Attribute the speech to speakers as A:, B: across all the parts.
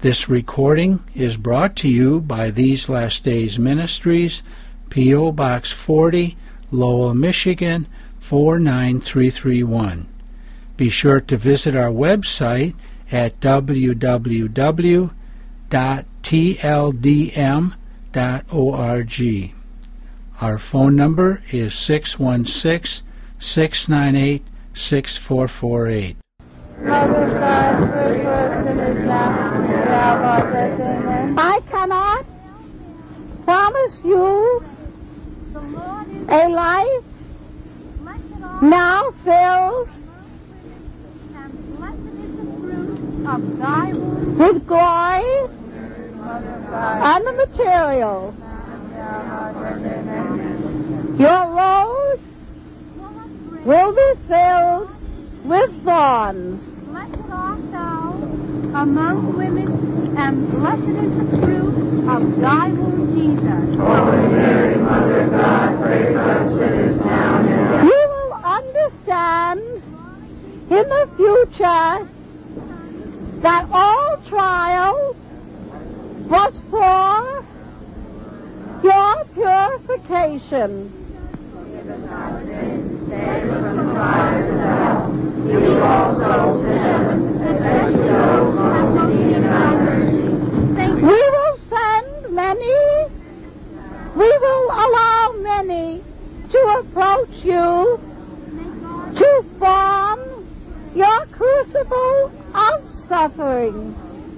A: This recording is brought to you by These Last Days Ministries, P.O. Box 40, Lowell, Michigan, 49331. Be sure to visit our website at www.tldm.org. Our phone number is 616-698-6448.
B: I cannot promise you a life now filled with glory and the material. Your road will be filled with thorns.
C: Blessed art thou among women, and blessed is the fruit of thy womb, Jesus.
D: Holy Mary, Mother of God, pray for us sinners now and at
B: You will understand in the future that all trial was for your purification.
D: Forgive us our sins, save us from the fires of hell. Lead all souls to heaven, especially those most in need of thy mercy.
B: We will send many, we will allow many to approach you to form your crucible of suffering.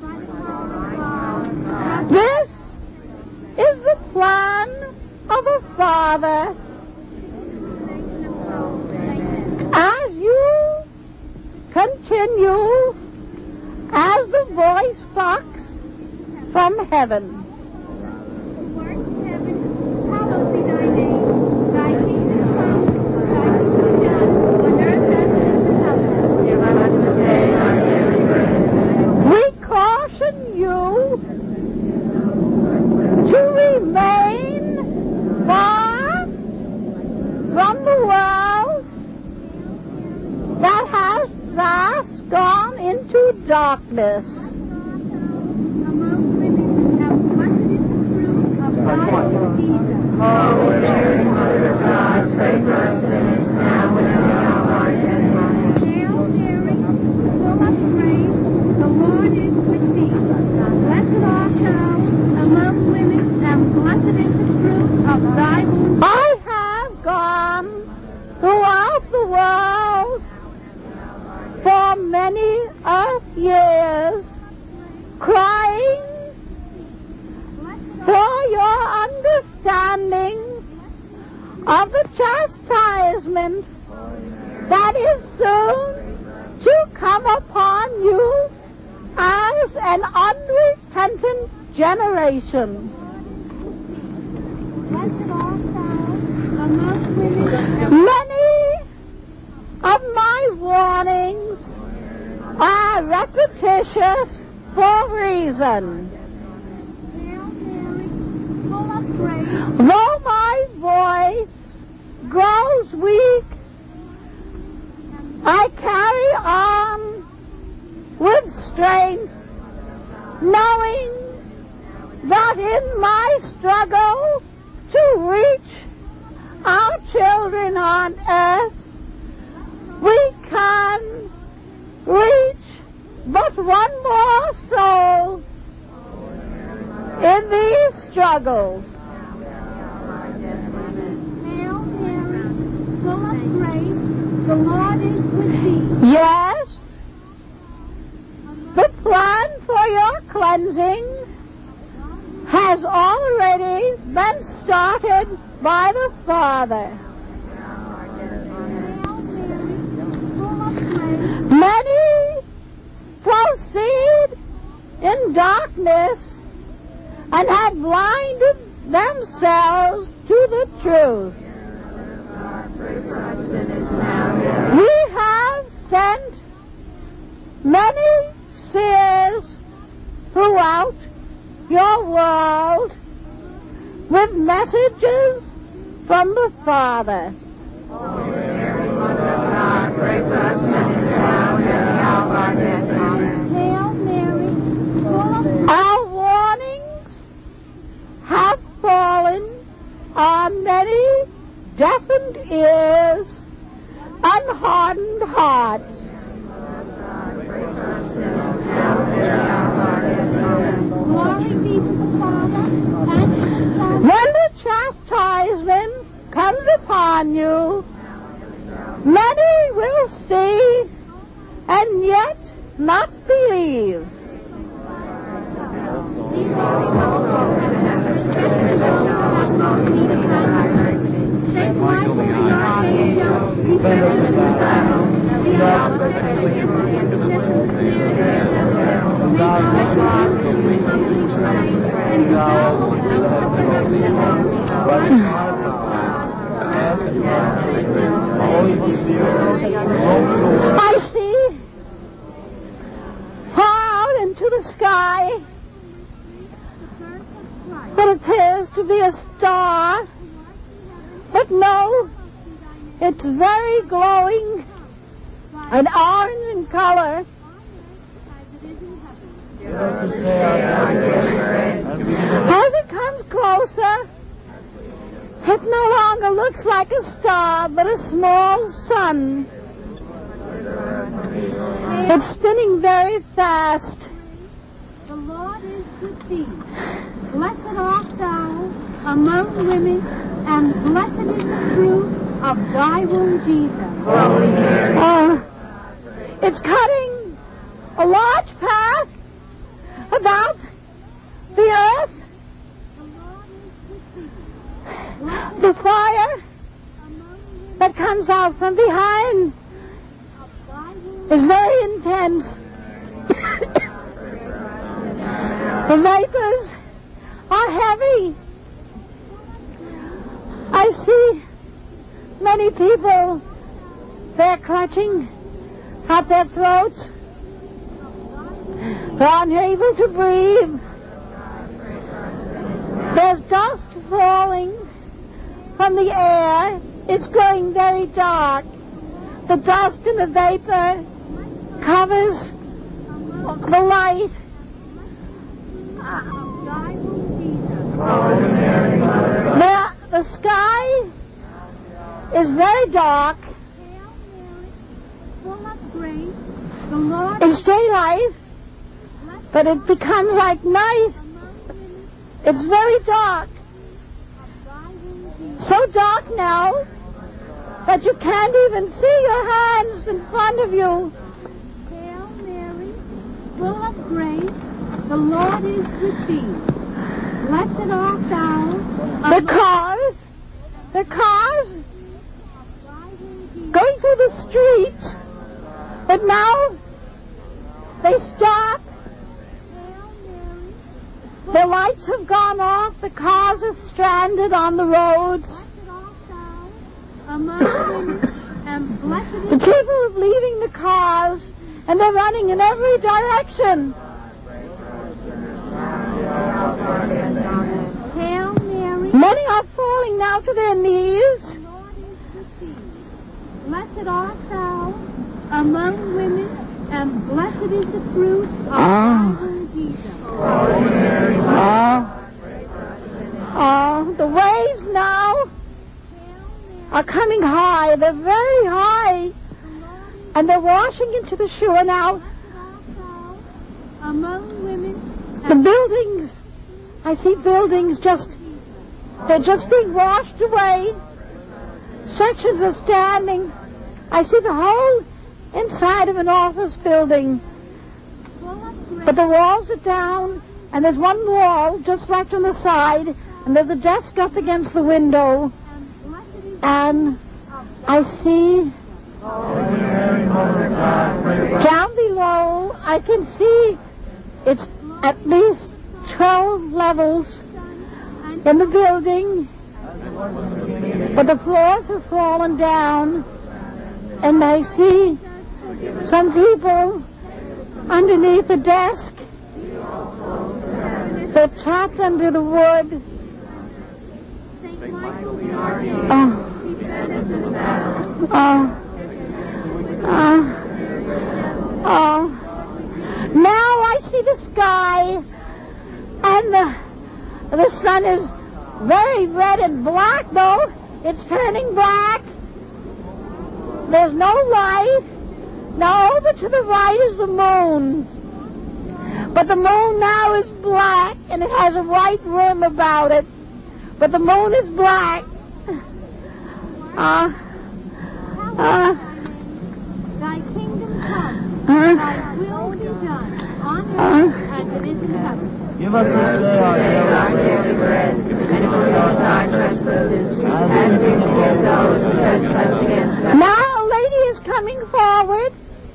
B: This is the plan of a Father. As you continue as the voice box from heaven.
C: Hallowed be thy name. Thy kingdom come, thy will be done, on earth as it is in heaven.
D: Give us this day our daily bread.
B: We caution you to remain far from the world that has thus gone into darkness.
C: Among women, and blessed is the fruit of thy womb, Jesus.
D: Holy Mary, Mother of God, pray for us sinners now and at the hour of our death. Amen.
C: Hail Mary, full of grace, the Lord is with thee. Blessed art thou among women, and blessed is the fruit of thy womb.
B: I have gone throughout the world for many years, crying for your understanding of the chastisement that is soon to come upon you as an unrepentant generation.
C: Blessed art thou among women, and
B: Many of my warnings are repetitious for reason.
C: Hail Mary, full of grace,
B: Though my voice grows weak, I carry on with strength, knowing that in my struggle to reach our children on earth, we can reach but one more soul in these struggles.
C: Hail Mary, full of grace, the Lord is with thee.
B: Yes, the plan for your cleansing has already been started by the Father.
C: Hail Mary, full of grace,
B: Many proceed in darkness and have blinded themselves to the truth.
D: Pray for us sinners now and at
B: We have sent many seers throughout your world with messages from the Father.
D: Holy Mary, Mother of God, pray for us sinners now and at the hour of our death. Amen.
C: Hail Mary, full of
B: I see far out into the sky what appears to be a star, but no, it's very glowing and orange in color. As it comes closer, it no longer looks like a star, but a small sun. It's spinning very fast.
C: The Lord is with thee. Blessed art thou among women, and blessed is the fruit of thy womb, Jesus.
B: It's cutting a large path about the earth. The fire that comes out from behind is very intense. The vapors are heavy. I see many people, they're clutching at their throats. They're unable to breathe. There's dust falling from the air. It's growing very dark. The dust and the vapor covers the light. The sky is very dark. It's daylight, but it becomes like night. It's very dark. So dark now that you can't even see your hands in front of you.
C: Hail Mary, full of grace, the Lord is with thee. Blessed art thou.
B: The cars going through the streets, but now they stop. The lights have gone off. The cars are stranded on the roads. The people are leaving the cars, and they're running in every direction.
C: Hail Mary.
B: Many are falling now to their knees.
C: Blessed art thou among women, and blessed is the fruit of thy womb, Jesus.
B: The waves now are coming high. They're very high, and they're washing into the shore now.
C: Among women,
B: The buildings, I see buildings they're just being washed away. Sections are standing. I see the whole inside of an office building. But the walls are down, and there's one wall just left on the side, and there's a desk up against the window. And I see down below, I can see it's at least 12 levels in the building, but the floors have fallen down, and I see some people underneath the desk. They're trapped under the wood. Now I see the sky, and the sun is very red and black, though. It's turning black. There's no light. Now over to the right is the moon. But the moon now is black, and it has a white rim about it. But the moon is black.
C: Thy kingdom come, thy will be done, on earth as it is in heaven.
E: Give us this day our daily bread, and forgive us our trespasses, as we forgive those who trespass against us.
B: Now a lady is coming forward,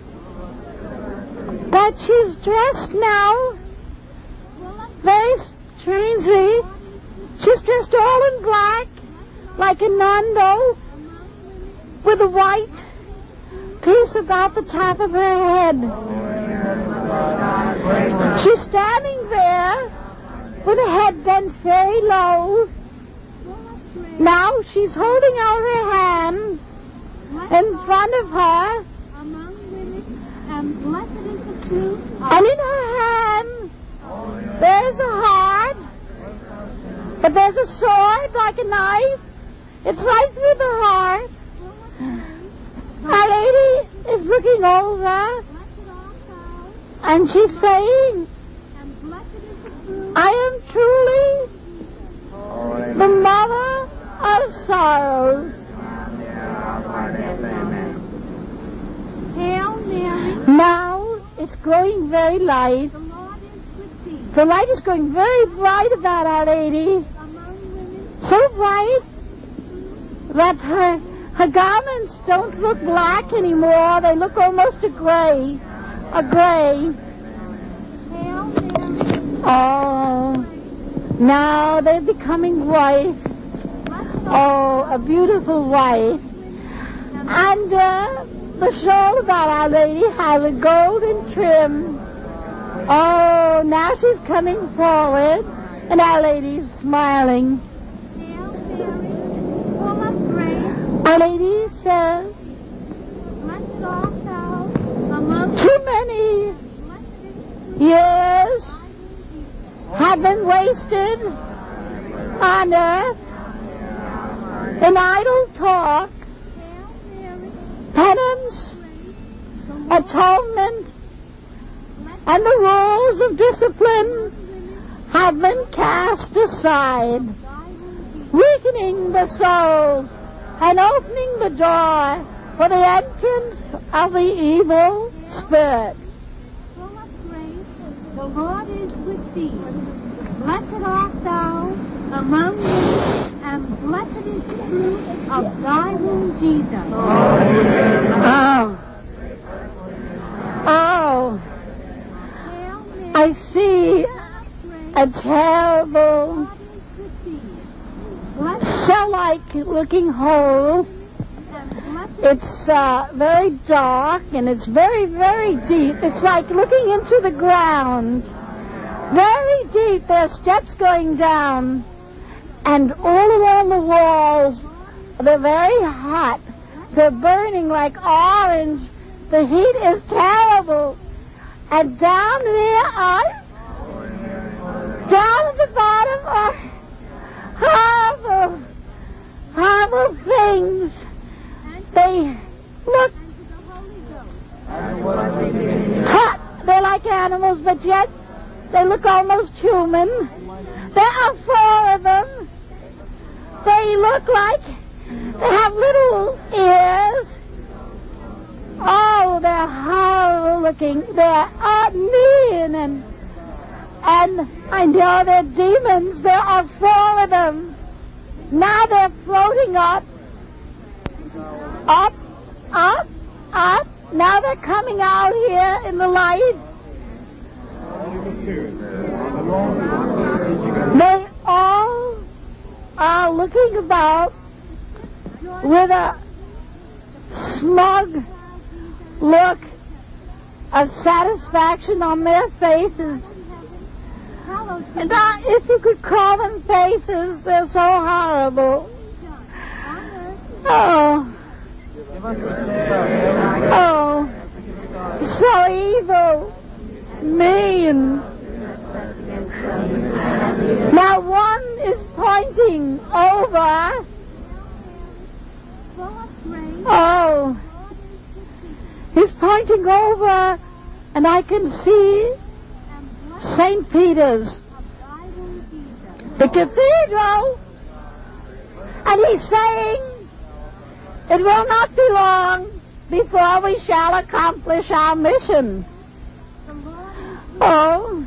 B: but she's dressed now very strangely. She's dressed all in black, like a nun, though, with a white piece about the top of her head. She's standing there with her head bent very low. Now she's holding out her hand in front of her,
C: among women, and blessed is the fruit of
B: and in her hand there's a heart, but there's a sword like a knife. It's right through the heart. Our Lady is looking over,
C: blessed art thou,
B: and she's saying,
C: and blessed is the fruit
B: I am truly the mother of sorrows.
C: Hail Mary,
B: Now it's growing very light.
C: the Lord is with thee,
B: The light is going very bright about Our Lady.
C: among women,
B: So bright that her garments don't look black anymore. They look almost a gray.
C: Hail Mary,
B: Oh, now they're becoming white. Oh, a beautiful white. And the shawl about Our Lady has a golden trim. Oh, now she's coming forward, and Our Lady's smiling.
C: Hail Mary, full of grace,
B: Our Lady says,
C: blessed art thou, among
B: too many
C: blessed is
B: years have been wasted on earth in idle talk,
C: Hail Mary,
B: penance, atonement, and the rules of discipline have been cast aside, weakening the souls and opening the door for the entrance of the evil spirits.
C: full of grace, the Lord is with thee. Blessed art thou among women, and blessed is the fruit of thy womb, Jesus.
B: Oh,
C: Hail Mary,
B: I see a terrible,
C: God is with thee. Blessed
B: cell-like looking hole.
C: and blessed
B: It's very dark and it's very, very deep. It's like looking into the ground. Very deep. There are steps going down. And all along the walls, they're very hot. They're burning like orange. The heat is terrible. And down there down at the bottom are horrible things. They look hot. They're like animals, but yet they look almost human. There are 4 of them. They look like they have little ears. Oh, they're horrible looking. They're mean and I know they're demons. There are 4 of them. Now they're floating up. Up. Now they're coming out here in the light. They all are looking about with a smug look of satisfaction on their faces. And if you could call them faces, they're so horrible. Oh, so evil, mean. Now one is pointing over. Oh, he's pointing over, and I can see St. Peter's, the cathedral, and he's saying, it will not be long before we shall accomplish our mission. Oh,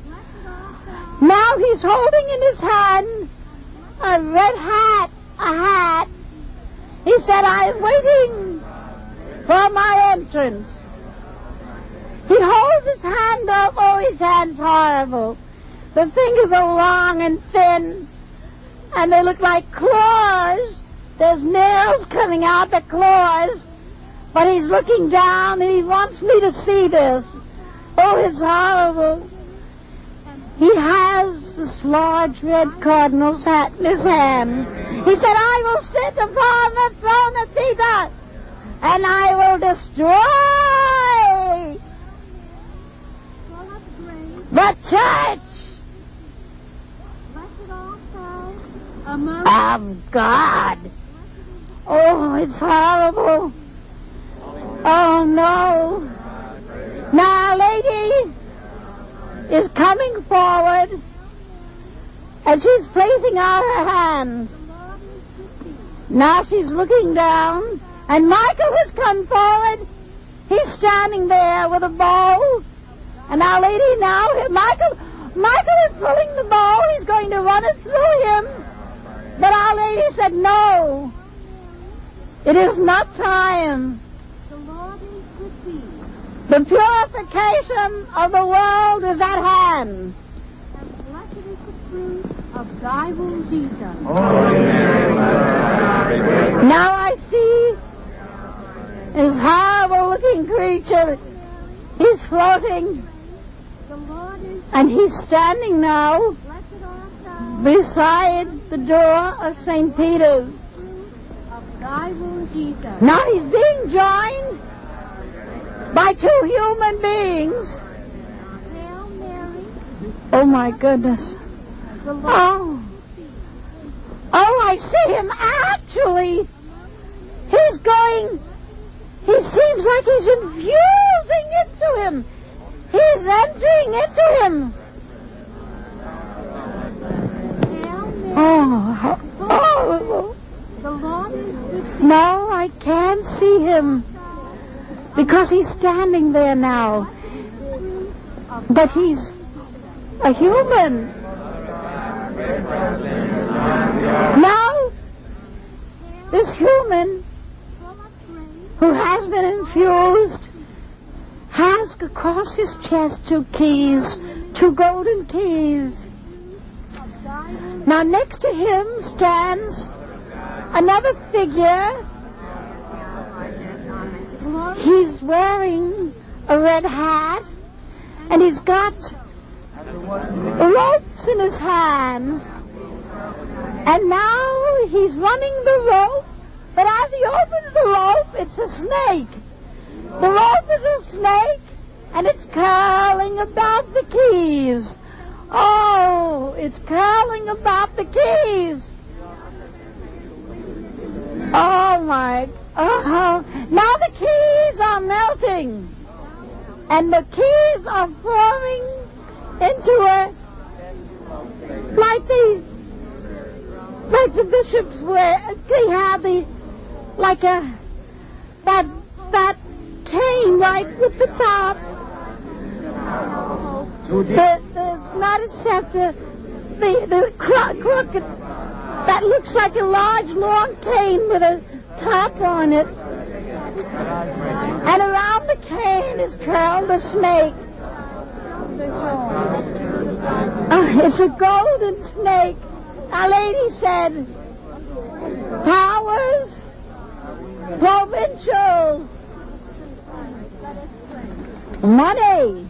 B: now he's holding in his hand a red hat, a hat. He said, I'm waiting for my entrance. He holds his hand up. Oh, his hand's horrible. The fingers are long and thin, and they look like claws. There's nails coming out the claws. But he's looking down and he wants me to see this. Oh, it's horrible. He has this large red cardinal's hat in his hand. He said, I will sit upon the throne of Peter, and I will destroy the church of God. Oh, it's horrible. Oh, no. Now, a lady is coming forward, and she's placing out her hand. Now she's looking down, and Michael has come forward. He's standing there with a bow. And Our Lady now, Michael is pulling the bow. He's going to run it through him. But Our Lady said, no, it is not time. The purification of the world is at hand.
C: And blessed is the fruit of thy womb, Jesus.
B: Now I see this horrible-looking creature. He's floating.
C: The Lord is
B: And he's standing now
C: blessed art thou
B: beside the door of St. Peter's.
C: of thy womb, Jesus.
B: Now he's being joined by two human beings.
C: Hail Mary,
B: Oh, my goodness.
C: the Lord
B: Oh, I see him actually. He's going, he seems like he's infusing into him. He's entering into him.
C: Hail Mary,
B: Oh,
C: the Lord is with thee.
B: no, I can't see him because he's standing there now. But he's a human. Now, this human who has been infused has across his chest two keys, two golden keys. Now, next to him stands another figure. He's wearing a red hat, and he's got ropes in his hands. And now he's running the rope, but as he opens the rope, it's a snake. The rope is a snake, and it's curling about the keys. Oh, it's curling about the keys. Oh, my. Oh, now the keys are melting, and the keys are forming into a, like the bishops wear, they have that cane right with the top. There's not a scepter, the crooked, that looks like a large long cane with a top on it. And around the cane is curled a snake. It's a golden snake. Our Lady said, powers, provincials, money,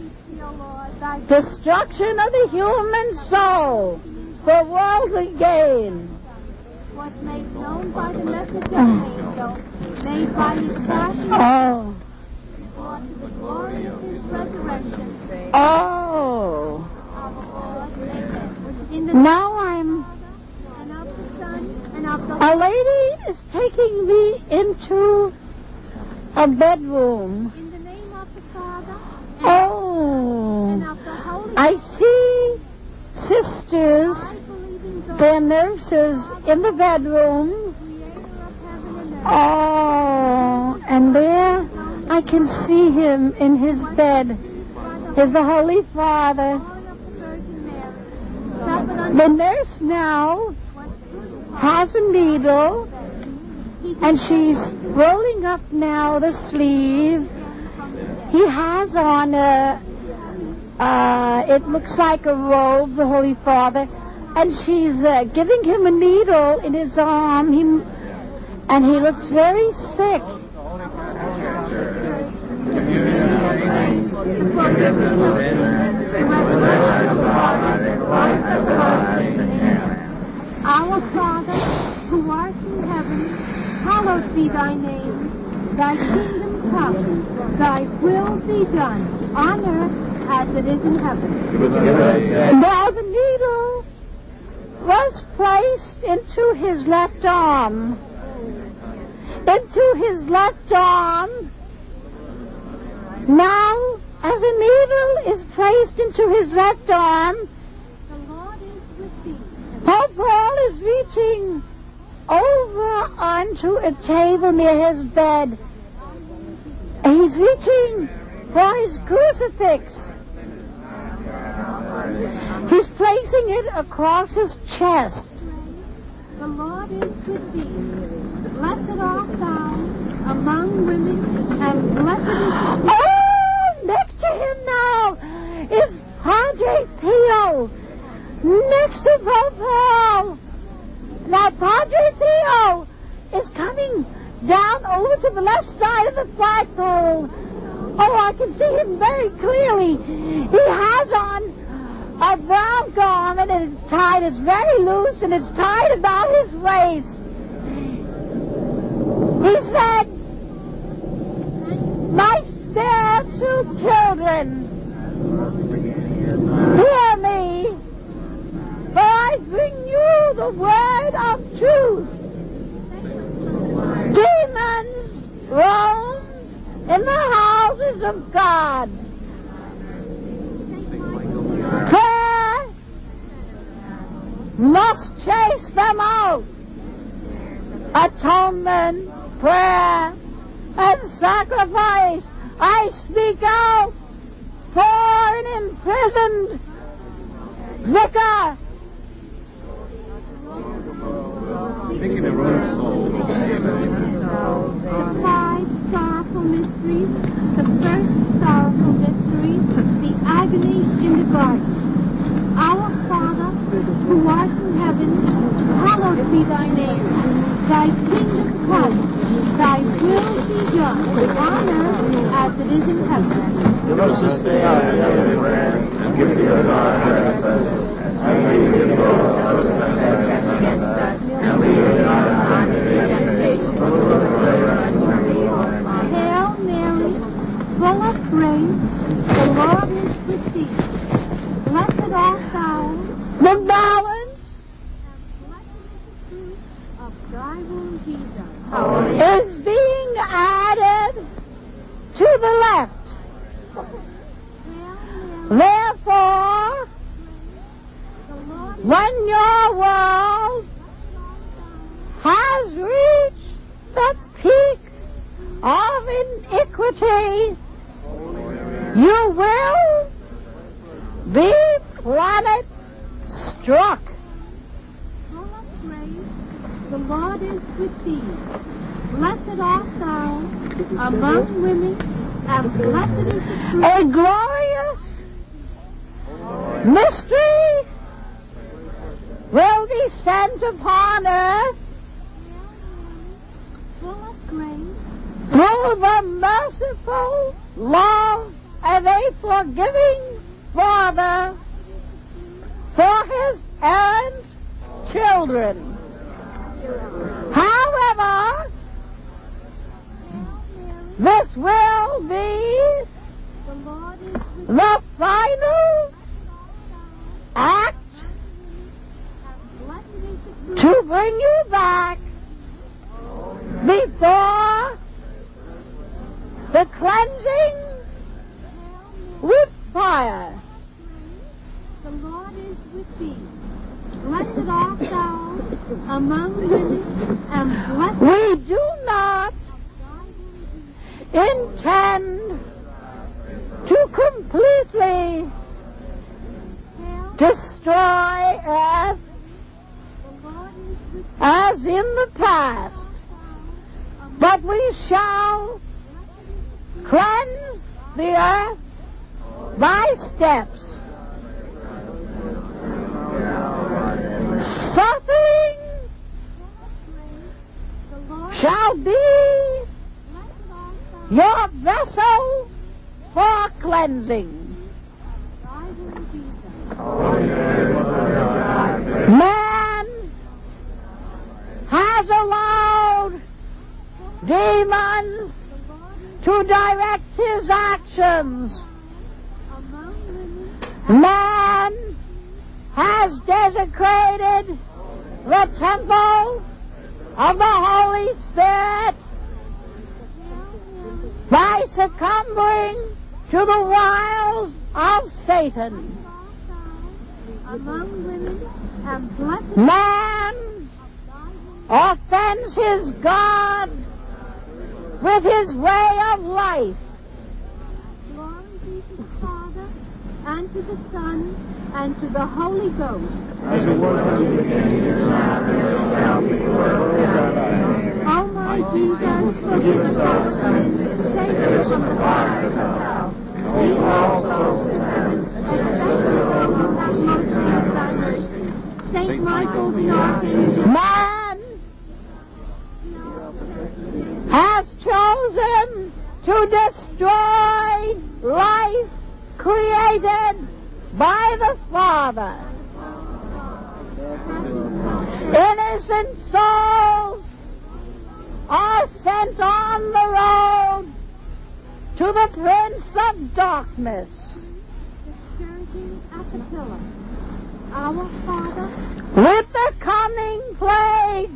B: destruction of the human soul for worldly gain.
C: Was made known by the message of an angel, made by his passion,
B: Oh.
C: brought to the glory of his resurrection.
B: Oh.
C: Our Lord, amen. In the
B: Now I'm...
C: and of the Son, and of the
B: Our Lady is taking me into a bedroom.
C: in the name of the Father, and
B: Oh.
C: of the Holy
B: I see sisters,
C: I believe in God,
B: they're nurses in the bedroom.
C: creator of heaven and earth.
B: Oh, and there I can see him in his bed. Is the Holy Father.
C: Born of the Virgin Mary, suffered unto
B: The nurse now has a needle, and she's rolling up now the sleeve. He has on it looks like a robe, the Holy Father, and she's giving him a needle in his arm, and he looks very sick.
C: Our Father, who art in heaven, hallowed be thy name. Thy kingdom come, thy will be done, on earth as it is in heaven.
B: Now the needle was placed into his left arm. Into his left arm. Now, as a needle is placed into his left arm,
C: The Lord is with thee.
B: Pope Paul is reaching over onto a table near his bed. He's reaching for his crucifix. He's placing it across his chest.
C: The Lord is with thee. Blessed art thou among women, and blessed is the
B: Oh, next to him now is Padre Pio. Next to Pope Paul. Now Padre Pio is coming down over to the left side of the flagpole. Oh, I can see him very clearly. He has on a brown garment and it's tied. It's very loose and it's tied about his waist. He said, "My spiritual children, hear me, for I bring you the word of truth. Demons roam in the houses of God. Prayer must chase them out. Atonement, prayer, and sacrifice. I speak out for an imprisoned vicar."
C: The five sorrowful mysteries. The first sorrowful mystery, the agony in the garden. Our Father, who art in heaven, hallowed be thy name. Thy kingdom come, thy will be done, on earth as it is in heaven.
E: Give us this day our daily bread, and give us our trespasses, as we forgive those who trespass against us, and lead us not into temptation, but deliver us from evil.
C: Hail Mary, full of grace, the Lord is with thee. Blessed art thou,
B: The balance
C: and blessed is the fruit of thy womb, Jesus.
B: is being added to the left.
C: Hail Mary,
B: Therefore,
C: the Lord is
B: when your world has reached the peak of iniquity, you will be planet struck.
C: full of grace, the Lord is with thee. Blessed art thou among women, and blessed is the fruit
B: A glorious mystery will be sent upon earth
C: full of grace.
B: through the merciful love of a forgiving Father for his errant children. However, this will be
C: The Lord is with
B: the final act
C: and blessed is the fruit
B: to bring you back before the cleansing with fire.
C: The Lord is with thee. Blessed art thou among women, and blessed
B: We do not intend to completely
C: Hail,
B: destroy earth
C: the Lord is with thee.
B: as in the past, but we shall cleanse the earth by steps. Suffering
C: The Lord
B: shall be
C: blessed art thou
B: your vessel for cleansing. Man has allowed demons to direct his actions. Man has desecrated the temple of the Holy Spirit by succumbing to the wiles of Satan.
C: Among women and blessed
B: Man offends his God with his way of life.
C: glory be to the Father, and to the Son, and to the Holy Ghost.
E: As it was in the beginning, is now, and ever shall be, forever and ever.
C: O my Jesus, forgive us our sins, save us from the fire of hell.
E: Lead all souls to heaven,
C: Especially those who have most need of thy mercy. Saint Michael the Archangel,
B: Man has chosen to destroy life created by the Father. Innocent souls are sent on the road to the Prince of Darkness.
C: Surety at the pillar. Our Father,
B: With the coming plague,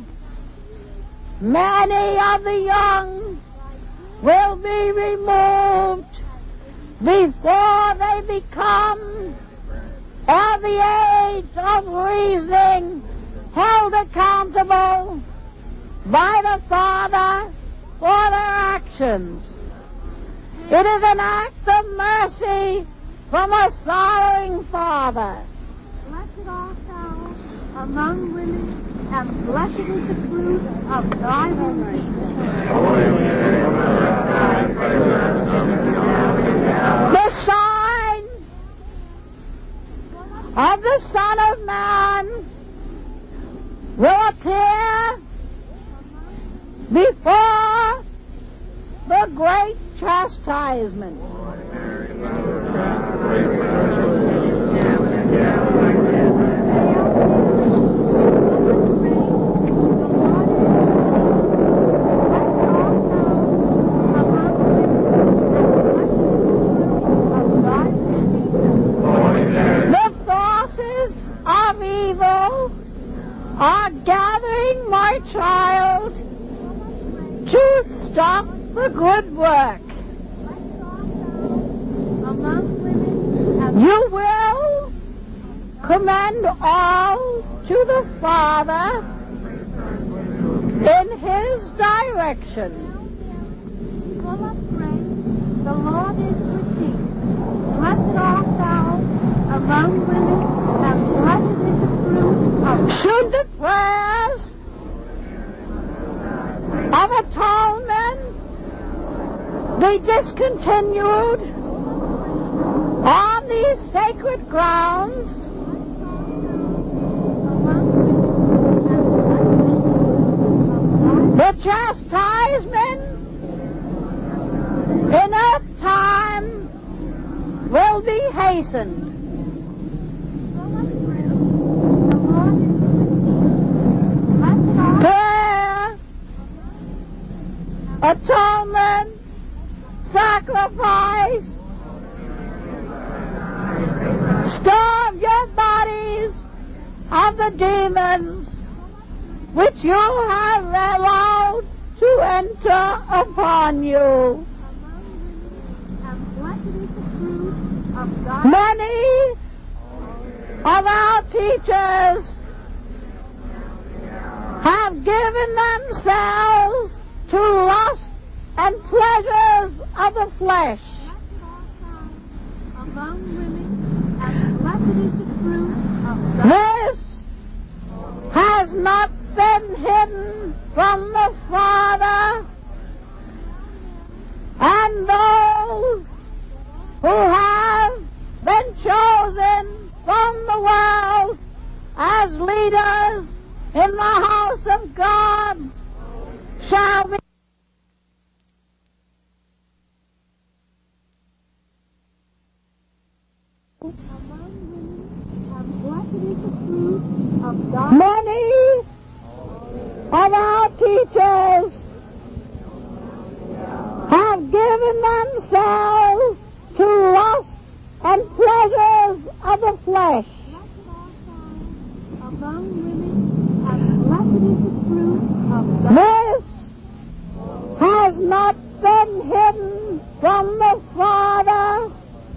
B: many of the young will be removed before they become, at the age of reasoning, held accountable by the Father for their actions. It is an act of mercy from a sorrowing Father.
C: blessed art thou among women, and blessed is the fruit of thy womb, Jesus.
B: The sign of the Son of Man will appear before the great chastisement. The forces of evil are gathering, my child, to stop the good work.
C: Among women, and
B: You will commend all to the Father in His direction.
C: full of grace, the Lord is with thee. Blessed art thou among women, and blessed is the fruit of
B: Should the prayers of atonement be discontinued on these sacred grounds, the chastisement in earth time will be hastened. Prayer, atonement, sacrifice, starve your bodies of the demons which you have allowed to enter upon you.
C: and blessed is the fruit of thy
B: Many of our teachers have given themselves to lust and pleasures of the flesh.
C: among women, and blessed is the fruit of thy
B: This has not been hidden from the Father, and those who have been chosen from the world as leaders in the house of God shall be
C: is the fruit of thy
B: Many of our teachers have given themselves to lust and pleasures of the flesh.
C: among women, and blessed is the fruit of thy
B: This has not been hidden from the Father,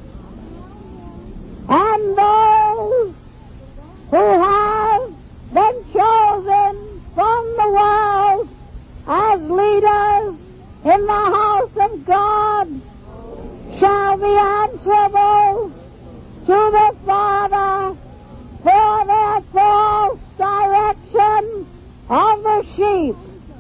B: and those who have been chosen from the world as leaders in the house of God shall be answerable to the Father for their false direction of the sheep.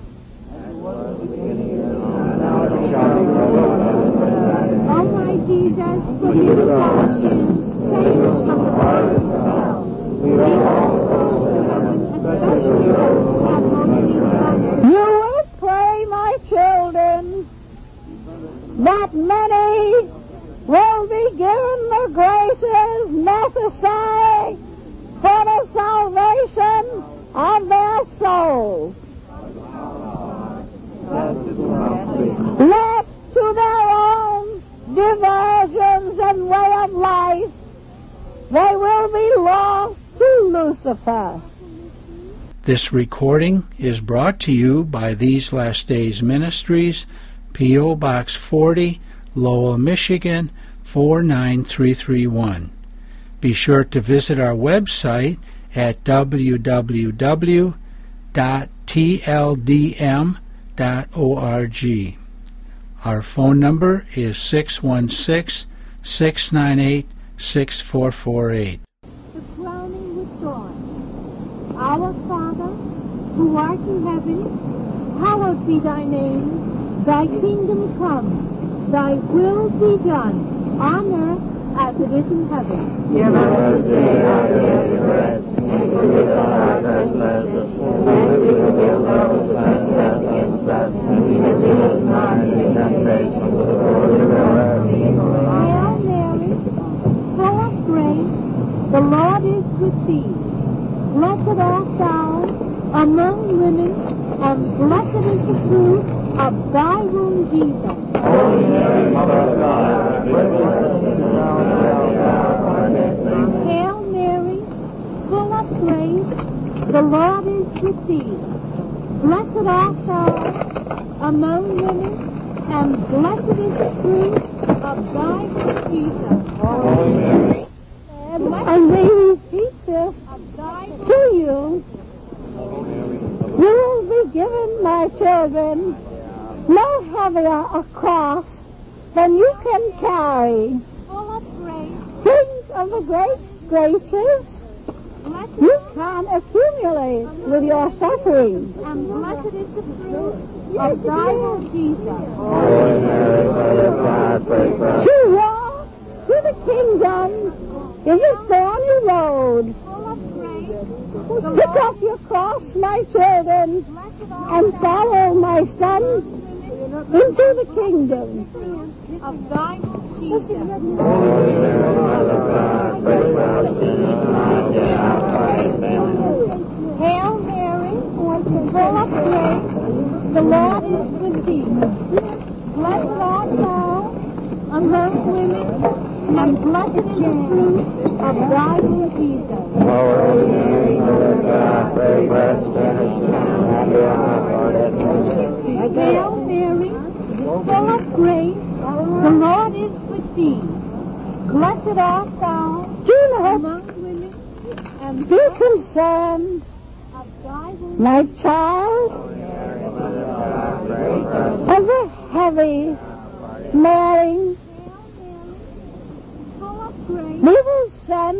C: O my Jesus, forgive us our sins, save us from the fire of hell. Lead all souls to heaven, especially those who have most need of mercy.
B: You will pray, my children, that many will be given the graces necessary for the salvation of their souls. Left to their own diversions and way of life, they will be lost to Lucifer.
A: This recording is brought to you by These Last Days Ministries, P.O. Box 40, Lowell, Michigan, 49331. Be sure to visit our website at www.tldm.org. Our phone number is 616-698-6448.
C: The crowning with thorns. Our Father, who art in heaven, hallowed be thy name. Thy kingdom come. Thy will be done, on earth as it is in heaven.
E: Give us this day our daily bread, and forgive us our trespasses, as we forgive those who trespass against us, and lead us not into temptation, but deliver us from evil.
C: Hail Mary, full of grace, the Lord is with thee. Blessed art thou among women, and blessed is the fruit of thy womb, Jesus.
E: Holy Mary, Mother of God, pray for us sinners now and at the hour of our death. Amen.
C: Hail Mary, full of grace, the Lord is with thee. Blessed art thou among women, and blessed is the fruit of thy womb, Jesus.
E: Holy Mary,
B: And they repeat this to you. You will be given, my children, no heavier a cross than you can carry.
C: Full of grace,
B: Think of the great graces
C: blessed
B: you can accumulate with your suffering.
C: and blessed is the fruit of thy womb, Jesus.
E: Holy Mary, Mother of God, pray for us.
B: To walk to the kingdom is a thorny road.
C: Full of grace,
B: Pick up your cross, my children,
C: blessed art
B: and follow my son into the kingdom.
C: of thy womb, Jesus.
E: Holy Mary, Mother of God, pray for us sinners now and at the hour of our death. Amen.
C: Hail Mary, full of grace, the Lord is with thee. Blessed art thou among women, and blessed is the fruit of thy womb, Jesus.
E: Holy Mary, Mother of God, pray for us sinners now and at the hour of our death. Amen.
C: Hail Mary, full of grace, the Lord is with thee. Blessed art thou
B: Do not
C: among women, and
B: be concerned,
C: of thy womb,
B: my child,
E: Mary, Mother of God, pray for us.
B: of the heavy bearing.
C: full of grace,
B: We will send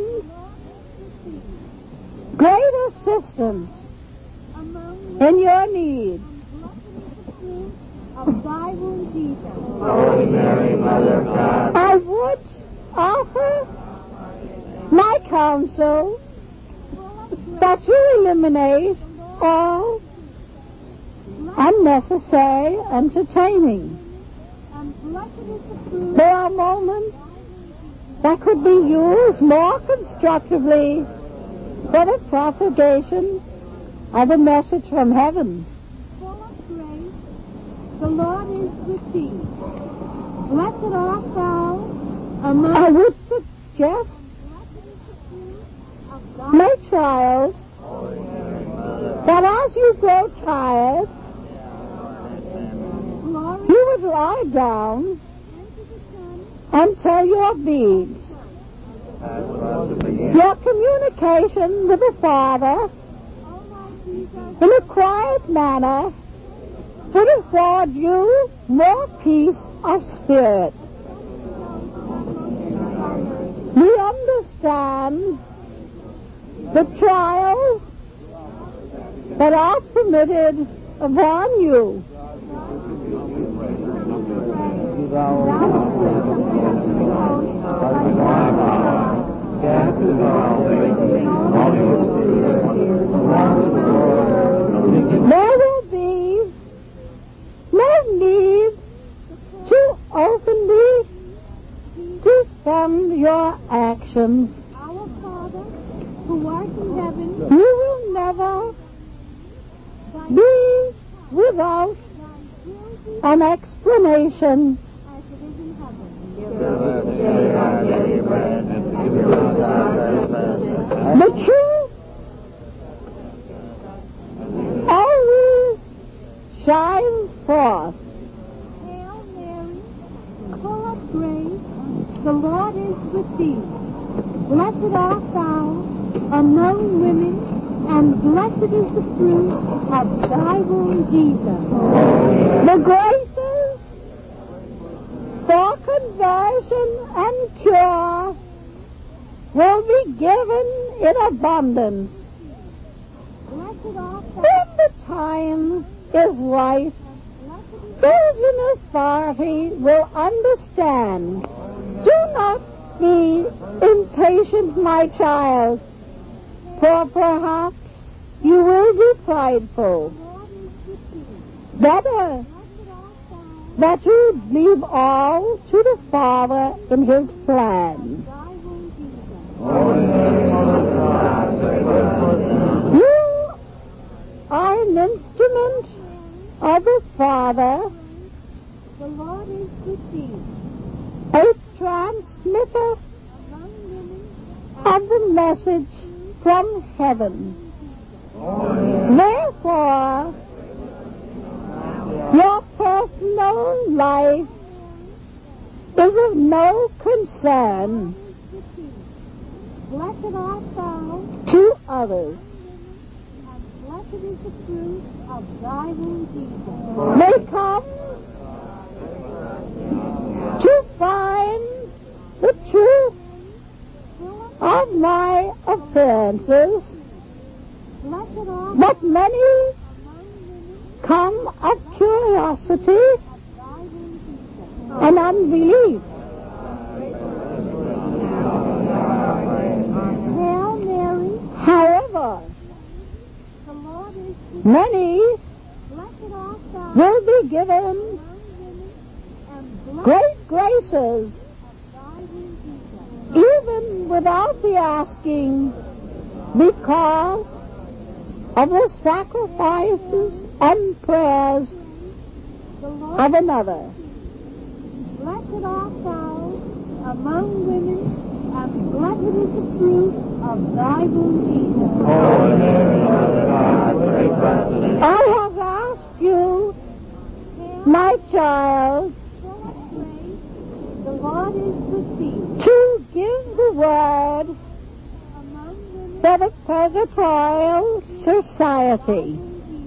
B: great assistance
C: among
B: in your need.
C: of thy womb, Jesus.
E: Holy Mary, Mother of God,
B: I would offer my counsel that you eliminate all unnecessary entertaining.
C: And blessed is the fruit
B: There are moments that could be used more constructively for the propagation of the message from heaven.
C: Full of grace, the Lord is with thee. Blessed art thou among
B: I would suggest, my child, that as you grow tired,
C: glory
B: you would lie down and tell your beads. Your communication with the Father in a quiet manner would afford you more peace of spirit. We understand the trials that are permitted upon you. There will be no need to openly defend your actions.
C: our Father, who art in heaven,
B: You will never be without an explanation.
C: as it is in heaven.
B: The truth always shines forth.
C: Hail Mary, full of grace, the Lord is with thee. Blessed art thou among women, and blessed is the fruit of thy womb, Jesus.
B: The graces for conversion and cure will be given in abundance.
C: Blessed art thou,
B: When the time is right, those in authority will understand. Do not be impatient, my child, for perhaps you will be prideful. Better that you leave all to the Father in His plan.
C: thy womb, Jesus.
B: You are an instrument of the Father,
C: The Lord is with thee.
B: a transmitter
C: Among women,
B: of the message from heaven. Therefore, your personal life is of no concern
C: blessed art thou,
B: to others.
C: and blessed is the fruit of thy womb, Jesus.
B: They come to find the truth of my appearances,
C: Blessed art
B: but many
C: among women,
B: come of curiosity
C: thy womb, Jesus.
B: and unbelief.
C: Hail Mary,
B: However,
C: the Lord is with
B: many
C: thee. Blessed art thou
B: will be given
C: among women, and blessed
B: great graces
C: thy womb, Jesus.
B: even without the asking, because of the sacrifices and prayers
C: The Lord,
B: of another.
C: blessed art thou among women, and blessed is the fruit of thy womb, Jesus.
B: I have asked you, my child,
C: Full of grace, the Lord is with thee.
B: to give the word
C: Among women,
B: for the purgatorial society.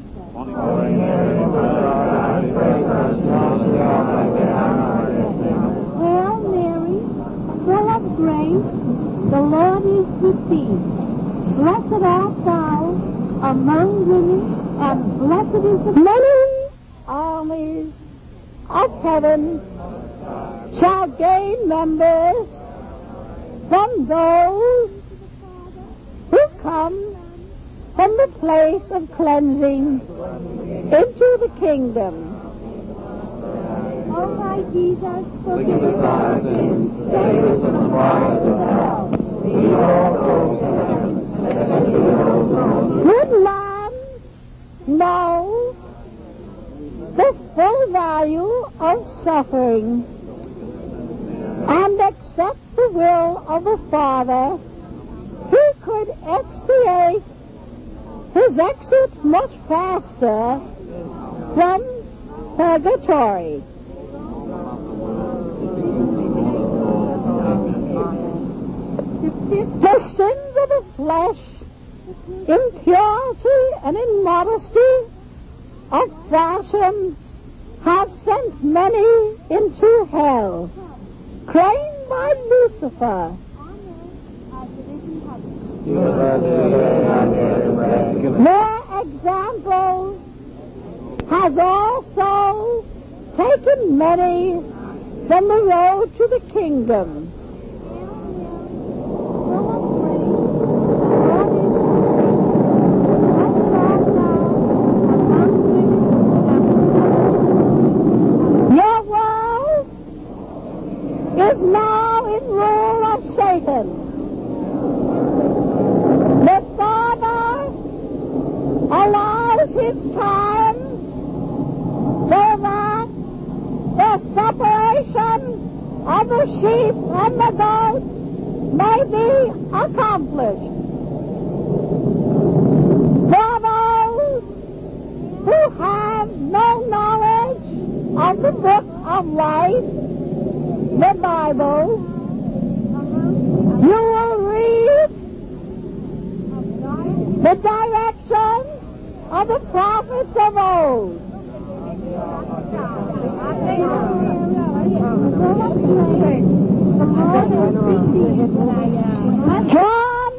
C: Hail Mary, full of grace, the Lord is with thee. Blessed art thou among women, and blessed is the
B: Many armies of heaven shall gain members from those who come from the place of cleansing into the kingdom.
C: O my Jesus, forgive us our sins, save us from the fires of hell. Lead all souls to heaven, especially
B: full value of suffering and accept the will of the Father, he could expiate his exit much faster from purgatory. The sins of the flesh, impurity and immodesty of fashion have sent many into hell, claimed by Lucifer. Their example has also taken many from the road to the kingdom. Your world is now in rule of Satan. The Father allows his time so that the separation of the sheep and the goats may be accomplished. For those who have no knowledge of the book of life, the Bible, you will read the directions of the prophets of old. John,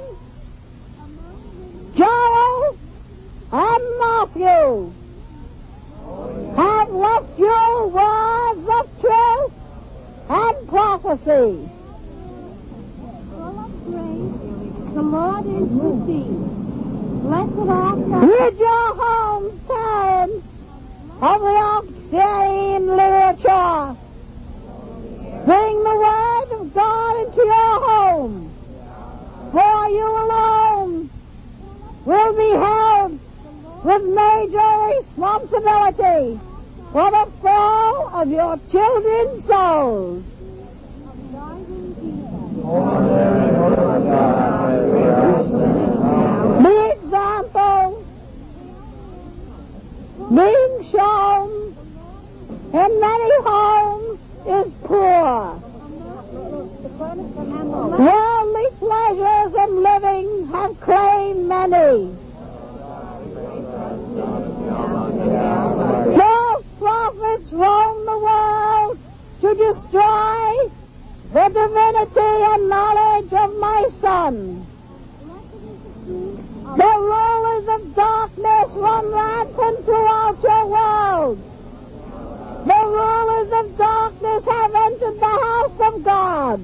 B: Joel, and Matthew have left you words of truth and prophecy.
C: The Lord is with thee. Blessed art thou.
B: Rid your homes, parents, of the obscene literature. Bring the word of God into your home, for you alone will be held with major responsibility for the fall of your children's souls. The example being shown in many homes is poor. Worldly pleasures and living have claimed many. False prophets roam the world to destroy the divinity and knowledge of my Son. The rulers of darkness run rampant throughout your world. The rulers of darkness have entered the house of God.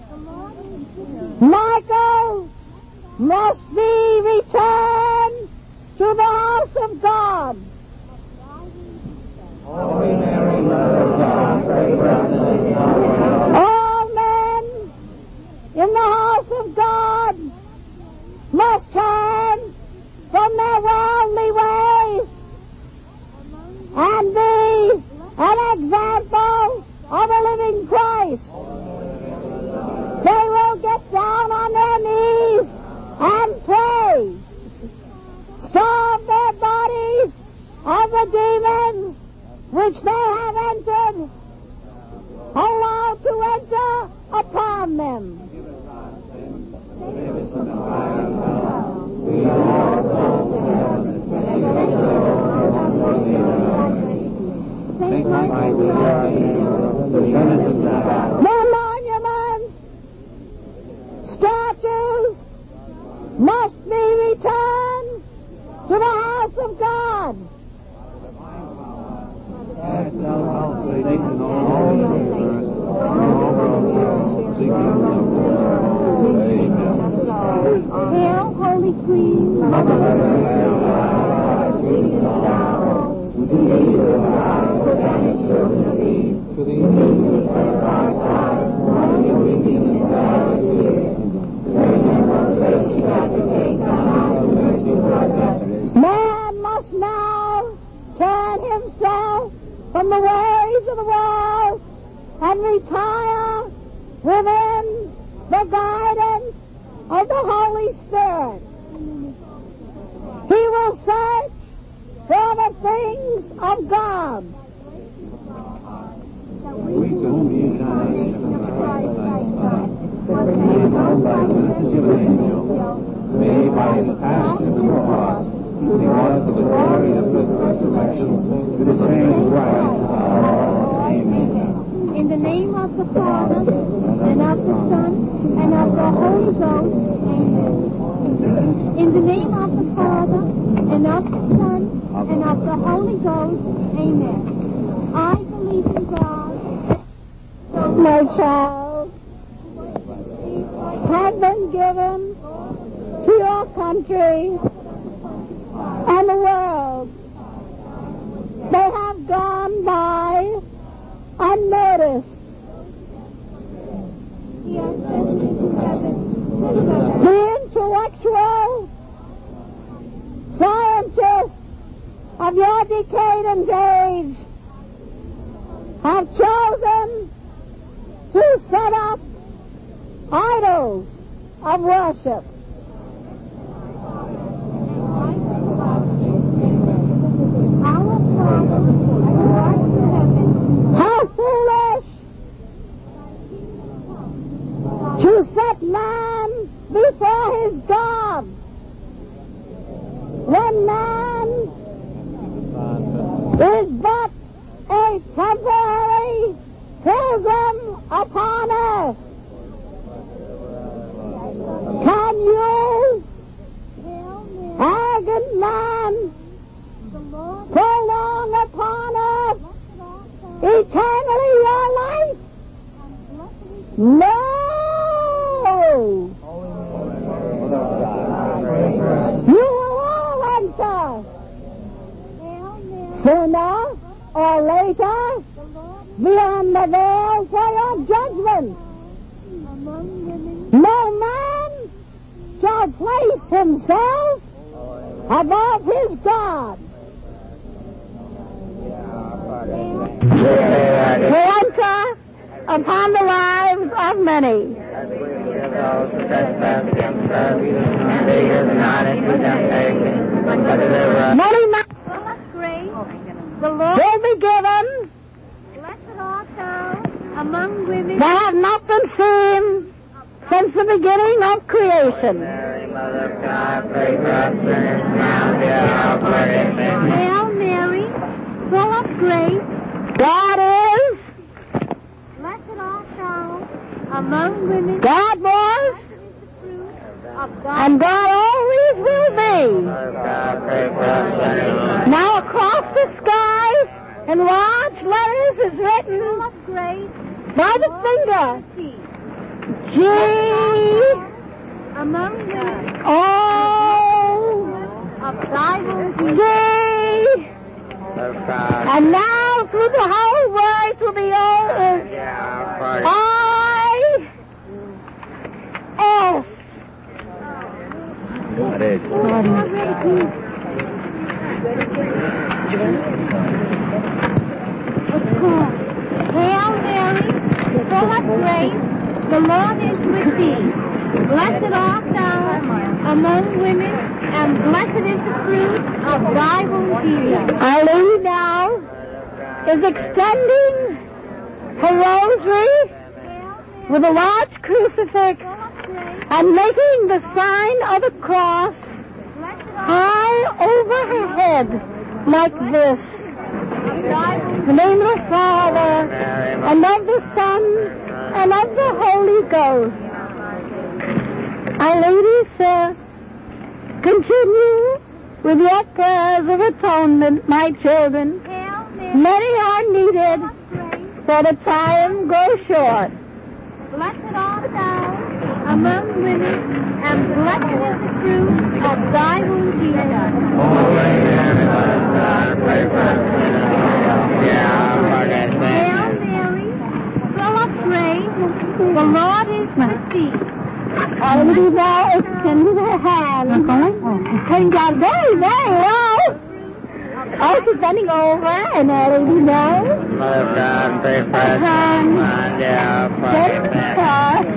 B: Michael must be returned to the house of God.
E: Holy Mary, Mother of God, pray for us.
B: All men in the house of God must turn from their worldly ways and be an example of a living Christ. They will get down on their knees and pray. Starve their bodies of the demons which they have entered, allowed to enter upon them. Their monuments, statues, must be returned to the house of God.
C: Hail, Holy Queen, Mother of God, seeking thou, to thee will I put any children of Eve, to thee will set thy sides, on your weeping and sad tears, turn them those faces that take thine eyes of mercy toward them.
B: Man must now turn himself the walls and retire within the guidance of the Holy Spirit. He will search for the things of God.
E: We to whom he is honest, known by the message of an angel, made by his passion and cross, because of the glory of his resurrection, to the same Christ, our Lord. Amen.
C: In the name of the Father, and of the Son, and of the Holy Ghost. Amen. In the name of the Father, and of the Son, and of the Holy Ghost. Amen. I believe in God.
B: My child, have been given to your country and the world. They have gone by unnoticed. The intellectual scientists of your decade and age have chosen to set up idols of worship. How foolish to set man before his God, when man is but a temporary pilgrim upon earth. Can you, arrogant man, prolong upon earth eternally your life? No! You will all enter, sooner or later, beyond the veil for your judgment. No man shall place himself above his God. To enter upon the lives of many. Many men will be given
C: among women
B: that have not been seen since the beginning of creation.
C: Hail Mary, full of grace,
B: God is,
C: blessed art thou among women,
B: God was,
C: of God.
B: and God always will be. Now across the sky, in large letters, is written
C: Full of grace,
B: by the finger, G
C: among women,
B: O
C: of thy womb,
B: D, and now through the whole word to the O is I S.
C: Hail Mary, full of grace, the Lord is with thee. Blessed art thou among women, and blessed is the fruit of thy womb, Jesus.
B: Our Lady now is extending her rosary with a large crucifix and making the sign of the cross high over her head like this. In the name of the Father, and of the Son, and of the Holy Ghost. Our Lady, sir, continue with your prayers of atonement, my children. Many are needed, for the time goes short.
C: Blessed art thou among women, and blessed is the fruit of thy womb, Jesus. Hail Mary, full of grace, the Lord is with thee.
B: Our Lady now extended her hand, and got very, very low, Oh, she's bending over, and Our Lady knows.
E: Mother of God, pray for us. And
B: Cross.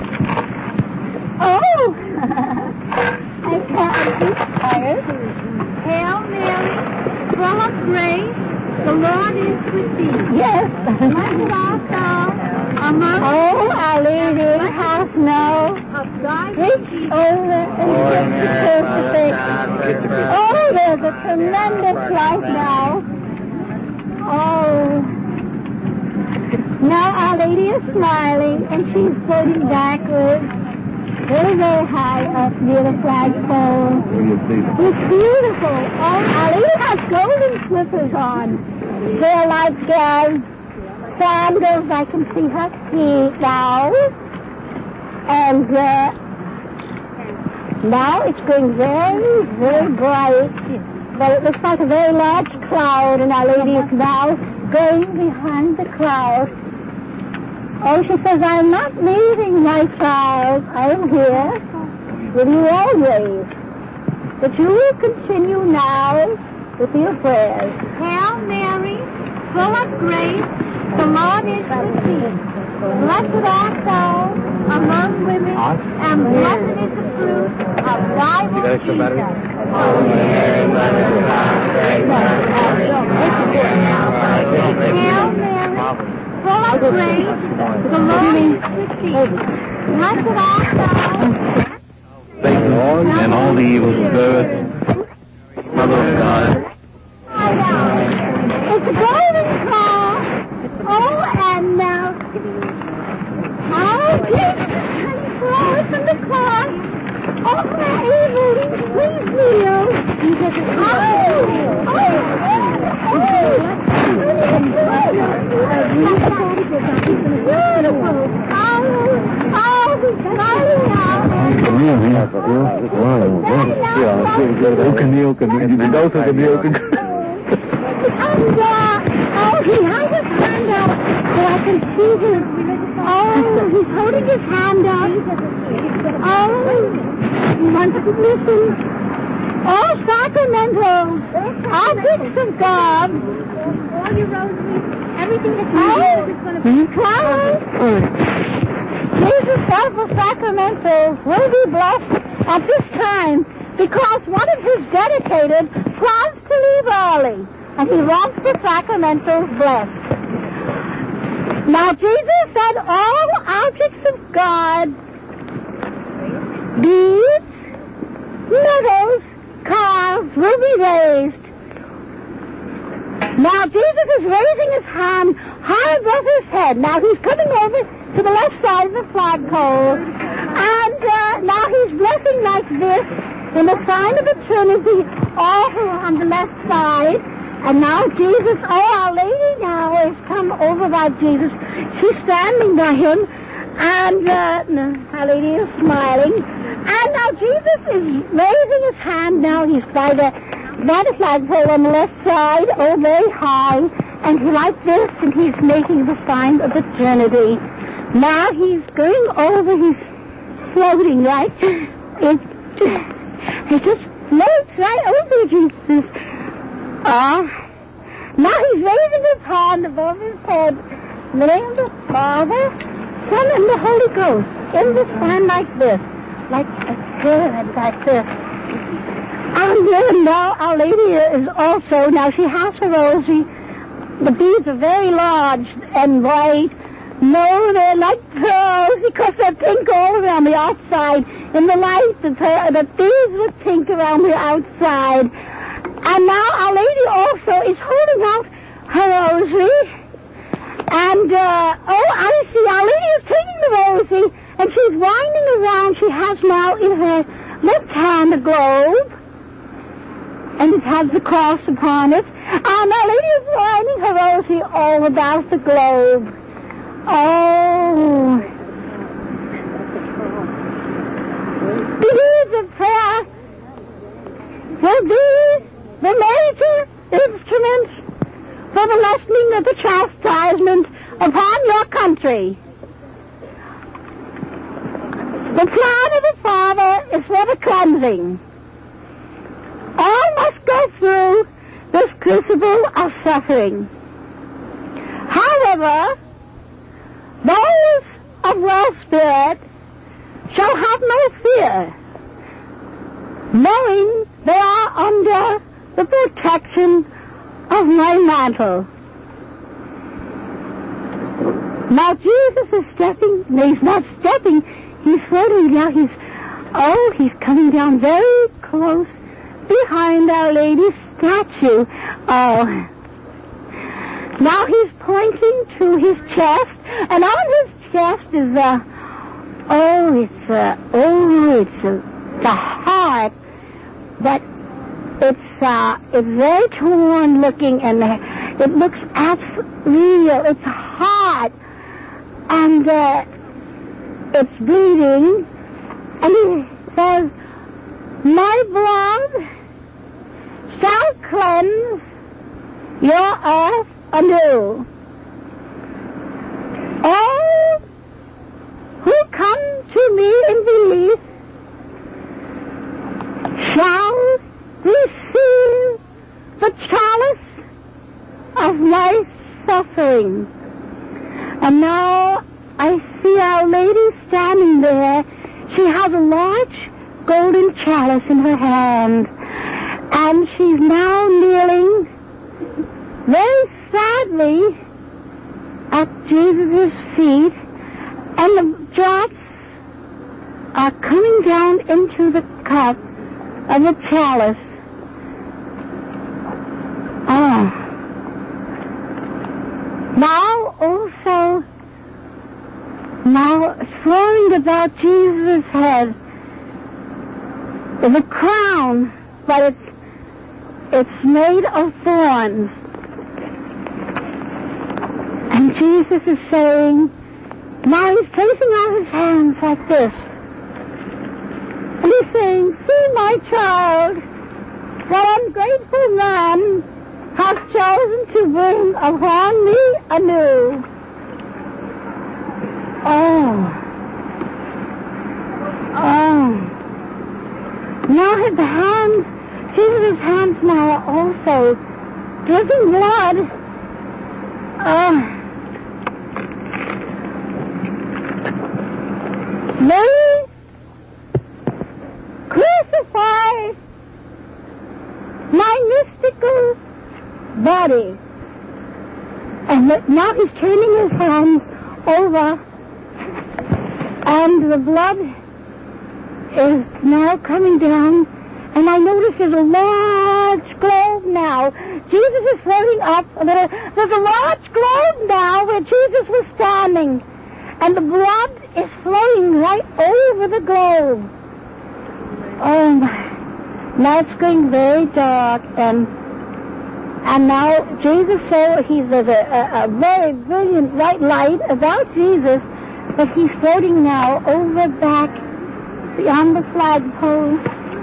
B: Oh! I can't be tired.
C: Hail Mary, full of grace, the Lord is with thee.
B: Yes.
C: Blessed art thou among
B: Oh, Our Lady has now
C: of thy
B: reached over and kissed the crucifix. Oh, there's a tremendous light now. Oh. Now Our Lady is smiling, and she's floating backwards, very, very high up near the flagpole. It's beautiful. Oh, Our Lady has golden slippers on. They're like sandals. I can see her feet now. And now it's going very, very bright. But it looks like a very large cloud, and Our Lady is now going behind the cloud. Oh, she says, I'm not leaving my child. I am here with you always. But you will continue now with your prayers.
C: Hail Mary, full of grace, the Lord is with thee. Blessed art thou among women, and blessed is the fruit of thy womb, Jesus.
E: Holy Mary, Mother of God, pray for us.
C: Hail Mary, full of grace, the Lord is with thee. Blessed art thou.
E: Satan and all the evil spirits. Mother of God.
B: It's a golden cross. Oh, and now, oh, Jesus comes forward from the cross. Oh, my Evelyn, please kneel. He has his hand up, so I can see his. Oh, he's holding his hand up. Oh, he wants to listen. All sacramentals, objects of God.
C: All your rosaries, everything that you need is going to be
B: Jesus' selfless sacramentals will be blessed at this time because one of his dedicated plans to leave early, and he wants the sacramentals blessed. Now, Jesus said all objects of God, beads, medals, cars, will be raised. Now, Jesus is raising his hand high above his head. Now, he's coming over to the left side of the flagpole, and now he's blessing like this in the sign of the Trinity all on the left side. And now Jesus, oh, Our Lady now has come over by Jesus. She's standing by him, and Our Lady is smiling. And now Jesus is raising his hand now. He's by the flagpole on the left side, oh, very high. And he like this, and he's making the sign of the Trinity. Now he's going over, he's floating, right? It just floats right over Jesus. Now he's raising his hand above his head, in the name of the Father, Son, and the Holy Ghost, in the sign like this, like a pyramid, like this. And now Our Lady is also, now she has her rosary. The beads are very large and white. No, they're like pearls because they're pink all around the outside. In the light, the beads look pink around the outside. And now Our Lady also is holding out her rosary. And, I see Our Lady is taking the rosary, and she's winding around. She has now in her left hand a globe, and it has the cross upon it. And Our Lady is winding her rosary all about the globe. Oh. The deeds of prayer will be the major instrument for the lessening of the chastisement upon your country. The plan of the Father is for the cleansing. All must go through this crucible of suffering. However, those of well spirit shall have no fear, knowing they are under the protection of my mantle. Now Jesus is stepping, no, he's not stepping, he's floating down, he's coming down very close behind Our Lady's statue. Oh. Now he's pointing to his chest, and on his chest is it's a heart, but it's very torn looking, and it looks real. It's a heart, and it's bleeding, and he says, my blood shall cleanse your earth anew. All who come to me in belief shall receive the chalice of my suffering. And now I see Our Lady standing there. She has a large golden chalice in her hand, and she's now kneeling very sadly at Jesus' feet, and the drops are coming down into the cup of the chalice. Now flowing about Jesus' head is a crown, but it's made of thorns. And Jesus is saying, now he's placing out his hands like this. And he's saying, see, my child, that ungrateful man has chosen to bring upon me anew. Now the hands, Jesus' hands now are also dripping blood. They crucify my mystical body. And now he's turning his hands over, and the blood is now coming down, and I notice there's a large globe now. Jesus is floating up a little. There's a large globe now where Jesus was standing, and the blood is flowing right over the globe. Oh my. Now it's going very dark, and now Jesus said there's a very brilliant white light about Jesus, but he's floating now over back beyond the flagpole.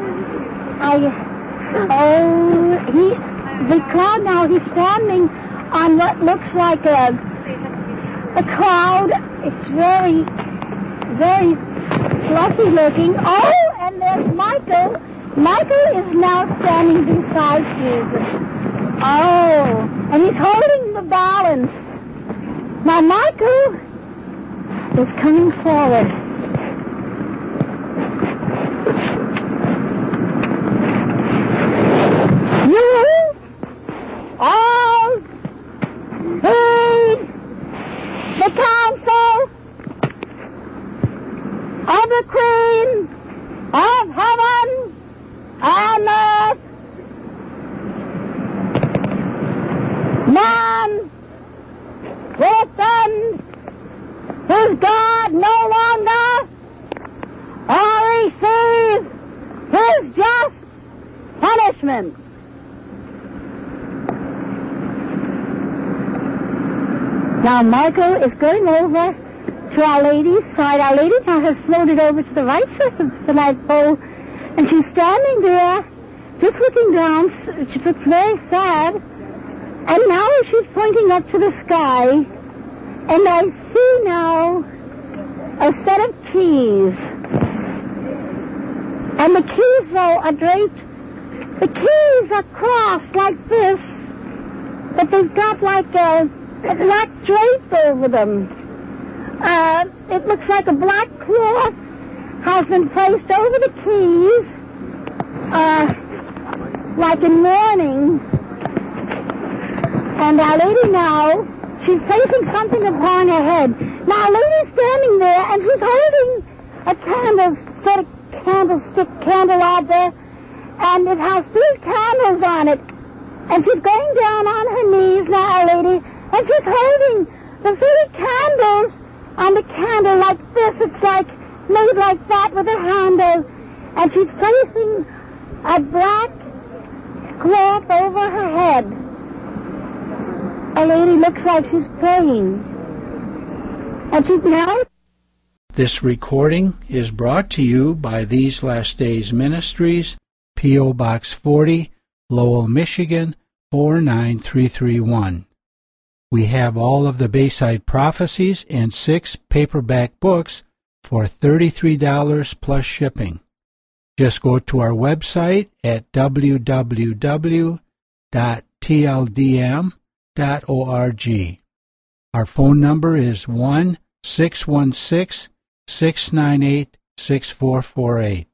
B: The cloud now, he's standing on what looks like a cloud. It's very, very fluffy looking. Oh, and there's Michael. Michael is now standing beside Jesus. Oh, and he's holding the balance. Now Michael is coming forward. You all heed the counsel of the Queen of heaven and earth. Man will offend his God no longer, or receive his just punishment. Now Michael is going over to Our Lady's side. Our Lady now has floated over to the right side of the flagpole, and she's standing there, just looking down. She looks very sad. And now she's pointing up to the sky, and I see now a set of keys. And the keys, though, are draped The keys are crossed like this, but they've got like a black drape over them. It looks like a black cloth has been placed over the keys, like in mourning. And Our Lady now, she's placing something upon her head. Now Our Lady's standing there, and she's holding a candlestick candelabra, and it has 3 candles on it. And she's going down on her knees now, Our Lady, and she's holding the 3 candles on the candle like this. It's like made like that with a handle. And she's placing a black cloth over her head. Our Lady looks like she's praying. And she's now...
A: This recording is brought to you by These Last Days Ministries, P.O. Box 40, Lowell, Michigan, 49331. We have all of the Bayside Prophecies and 6 paperback books for $33 plus shipping. Just go to our website at www.tldm.org. Our phone number is 1-616-698-6448.